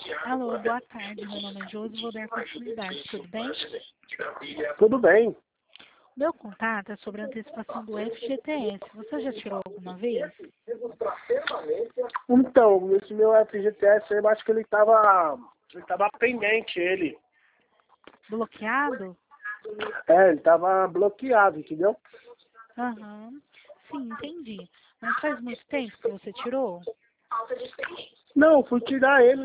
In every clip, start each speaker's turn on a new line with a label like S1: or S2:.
S1: Alô, boa tarde. Meu nome é Josi e vou dar continuidade. Tudo bem?
S2: Tudo bem.
S1: Meu contato é sobre a antecipação do FGTS. Você já tirou alguma vez?
S2: Então, esse meu FGTS, eu acho que ele tava pendente, ele.
S1: Bloqueado?
S2: Ele tava bloqueado, entendeu?
S1: Aham. Sim, entendi. Mas faz muito tempo que você tirou?
S2: Não, fui tirar ele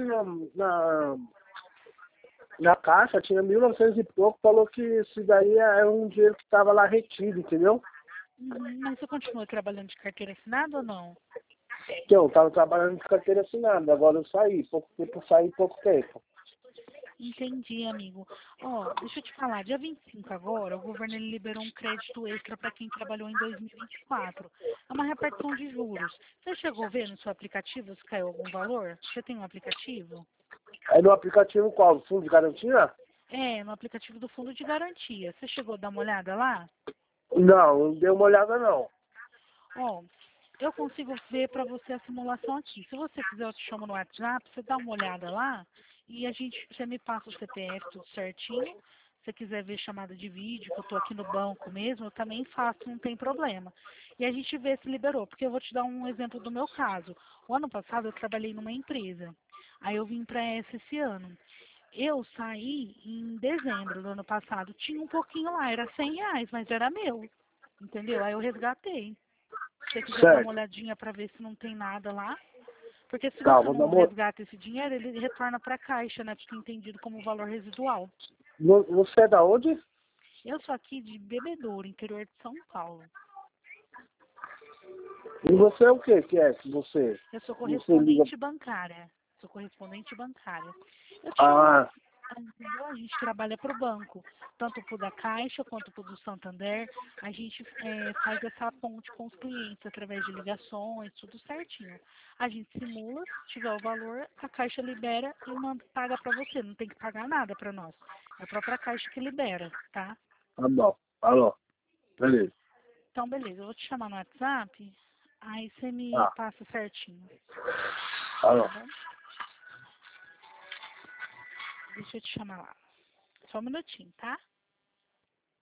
S2: na caixa, tinha 1.900 e pouco, falou que isso daí é um dinheiro que estava lá retido, entendeu?
S1: Mas você continua trabalhando de carteira assinada ou não?
S2: Então, eu tava trabalhando de carteira assinada, agora eu saí pouco tempo.
S1: Entendi, amigo. Ó, deixa eu te falar, dia 25 agora, o governo ele liberou um crédito extra para quem trabalhou em 2024. É uma repartição de juros. Você chegou a ver no seu aplicativo se caiu algum valor? Você tem um aplicativo?
S2: Aí no aplicativo qual? Fundo de garantia?
S1: É, no aplicativo do Fundo de Garantia. Você chegou a dar uma olhada lá?
S2: Não dei uma olhada não.
S1: Ó, eu consigo ver para você a simulação aqui. Se você quiser, eu te chamo no WhatsApp, você dá uma olhada lá e você me passa o CPF tudo certinho. Se você quiser ver chamada de vídeo, que eu estou aqui no banco mesmo, eu também faço, não tem problema. E a gente vê se liberou, porque eu vou te dar um exemplo do meu caso. O ano passado eu trabalhei numa empresa, aí eu vim para esse ano. Eu saí em dezembro do ano passado, tinha um pouquinho lá, era R$ 100, mas era meu, entendeu? Aí eu resgatei. Se você quiser dar uma
S2: Certo.
S1: olhadinha para ver se não tem nada lá. Porque se
S2: Tá,
S1: você
S2: vou dar
S1: não
S2: uma.
S1: resgata esse dinheiro, ele retorna para a caixa, né? Porque é entendido como valor residual.
S2: Você é da onde?
S1: Eu sou aqui de Bebedouro, interior de São Paulo.
S2: E você é o que é que você?
S1: Eu sou
S2: Você liga.
S1: correspondente bancária. Sou correspondente bancária. Eu tiro uma.
S2: Ah,
S1: Entendeu? A gente trabalha para o banco, tanto para o da Caixa quanto para o do Santander. A gente faz essa ponte com os clientes através de ligações, tudo certinho. A gente simula, se tiver o valor, a Caixa libera e manda, paga para você. Não tem que pagar nada para nós. É a própria Caixa que libera, tá?
S2: tá bom. Alô. Beleza.
S1: Então, beleza. Eu vou te chamar no WhatsApp, aí você me
S2: Tá.
S1: passa certinho,
S2: Alô.
S1: tá bom? Deixa eu te chamar lá. Só um minutinho, tá?